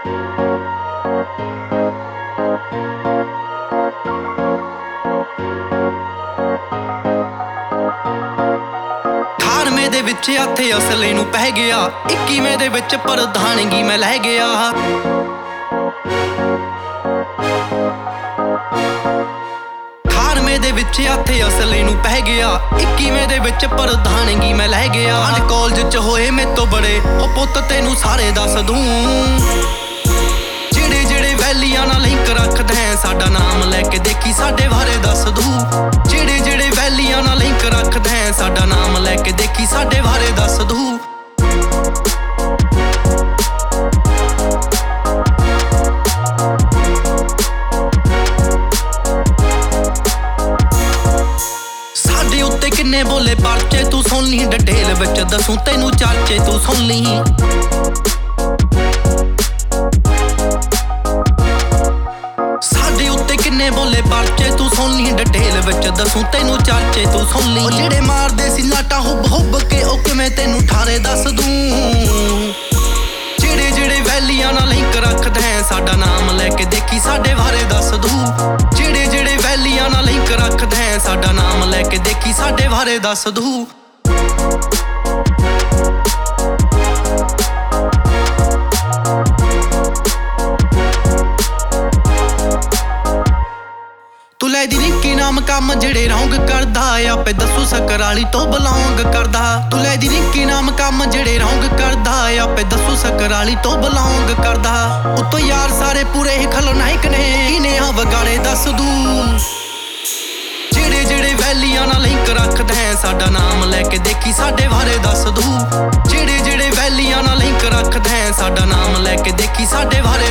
18ਵੇਂ ਦੇ ਵਿੱਚ ਹੱਥੇ ਅਸਲੇ ਨੂੰ ਪੈ ਗਿਆ, 21ਵੇਂ ਦੇ ਵਿੱਚ ਪ੍ਰਧਾਨਗੀ ਮੈਂ ਲੈ ਗਿਆ। 18ਵੇਂ ਦੇ ਵਿੱਚ ਹੱਥੇ ਅਸਲੇ ਨੂੰ ਪੈ ਗਿਆ, 21ਵੇਂ ਦੇ ਵਿੱਚ ਪ੍ਰਧਾਨਗੀ ਮੈਂ ਲੈ ਗਿਆ। ਕਾਲਜ ਚ ਹੋਏ ਮੇਤੋਂ ਬੜੇ ਉਹ ਪੁੱਤ ਤੈਨੂੰ ਸਾਰੇ ਦੱਸ ਦੂੰ, ਜਿਹੜੇ ਜਿਹੜੇ ਵੈਲੀਆਂ ਨਾਲ ਲਿੰਕ ਰੱਖਦੇ ਸਾਡਾ ਨਾਮ ਲੈ ਕੇ ਦੇਖੀ ਸਾਡੇ ਬਾਰੇ ਦੱਸ ਦੂੰ। ਜਿਹੜੇ ਜਿਹੜੇ ਵੈਲੀਆਂ ਨਾਲ ਲਿੰਕ ਰੱਖਦੇ ਸਾਡਾ ਨਾਮ ਲੈ ਕੇ ਦੇਖੀ ਸਾਡੇ ਬਾਰੇ ਦੱਸ ਦੂੰ। ਸਾਡੇ ਉੱਤੇ ਕਿੰਨੇ ਬੋਲੇ ਪਰਚੇ ਤੂੰ ਸੁਣ ਲਈ, ਡਿਟੇਲ ਵਿੱਚ ਦੱਸੂ ਤੈਨੂੰ ਚਰਚੇ ਤੂੰ ਸੁਣ ਲਈ। ਸਾਡੇ ਉੱਤੇ ਕਿੰਨੇ ਬੋਲੇ ਪਰਚੇ ਤੂੰ ਸੁਣ ਲਈ, ਡਿਟੇਲ ਵਿੱਚ ਦੱਸੂ ਤੈਨੂੰ ਚਰਚੇ ਤੂੰ ਸੁਣ ਲਈ। ਉਹ ਜਿਹੜੇ ਮਾਰਦੇ ਸੀ ਲਾਟਾਂ ਹੁੱਬ ਹੁੱਬ ਕੇ ਉਹ ਕਿਵੇਂ ਤੈਨੂੰ ਠਾਰੇ ਦੱਸ ਦੂੰ। ਜਿਹੜੇ ਜਿਹੜੇ ਵੈਲੀਆਂ ਨਾਲ ਲਿੰਕ ਰੱਖਦੇ ਸਾਡਾ ਨਾਮ ਲੈ ਕੇ ਦੇਖੀ ਸਾਡੇ ਬਾਰੇ ਦੱਸ ਦੂੰ। ਜਿਹੜੇ ਜਿਹੜੇ ਵੈਲੀਆਂ ਨਾਲ ਲਿੰਕ ਰੱਖਦੇ ਸਾਡਾ ਨਾਮ ਲੈ ਕੇ ਦੇਖੀ ਸਾਡੇ ਬਾਰੇ ਦੱਸ ਦੂੰ। ਤੂੰ ਲੈ ਦੀ ਨਿੱਕੀ ਨਾਮ ਕੰਮ ਜਿਹੜੇ ਰੌਂਗ ਕਰਦਾ, ਆਪੇ ਦੱਸੂ ਸਕਰਾਲੀ ਤੋਂ ਬਿਲੋਂਗ ਕਰਦਾ। ਤੂੰ ਲੈ ਦੀ ਨਿੱਕੀ ਨਾਮ ਕੰਮ ਜਿਹੜੇ ਰੌਂਗ ਕਰਦਾ, ਆਪੇ ਦੱਸੂ ਸਕਰਾਲੀ ਤੋਂ ਬਿਲੋਂਗ ਕਰਦਾ। ਉੱਤੋਂ ਯਾਰ ਸਾਰੇ ਪੂਰੇ ਖਲਨਾਇਕ ਨੇ, ਇਹਨੇ ਆ ਵਗਾੜੇ ਦੱਸ ਦੂੰ। ਜਿਹੜੇ ਜਿਹੜੇ ਵੈਲੀਆਂ ਨਾਲ ਲਿੰਕ ਰੱਖਦੇ ਸਾਡਾ ਨਾਮ ਲੈ ਕੇ ਦੇਖੀ ਸਾਡੇ ਬਾਰੇ ਦੱਸ ਦੂੰ। ਜਿਹੜੇ ਜਿਹੜੇ ਵੈਲੀਆਂ ਨਾਲ ਲਿੰਕ ਰੱਖਦੇ ਸਾਡਾ ਨਾਮ ਲੈ ਕੇ ਦੇਖੀ ਸਾਡੇ ਬਾਰੇ